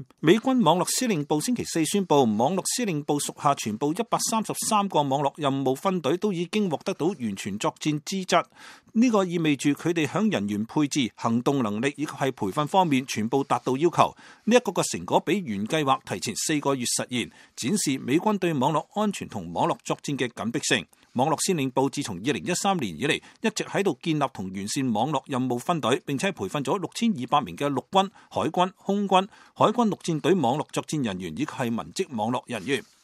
美軍網絡司令部星期四宣布，網絡司令部屬下全部133個網絡任務分隊都已經獲得到完全作戰資質。呢個意味住佢哋響人員配置、行動能力以及係培訓方面全部達到要求。呢一個成果比原計劃提前4個月實現，展示美軍對網絡安全同網絡作戰嘅緊迫性。網絡司令部自從2013年以嚟，一直喺度建立同完善網絡任務分隊，並且培訓咗6200名嘅陸軍、海軍、空軍、海軍陸戰隊網絡作戰人員以及係文職網絡人員。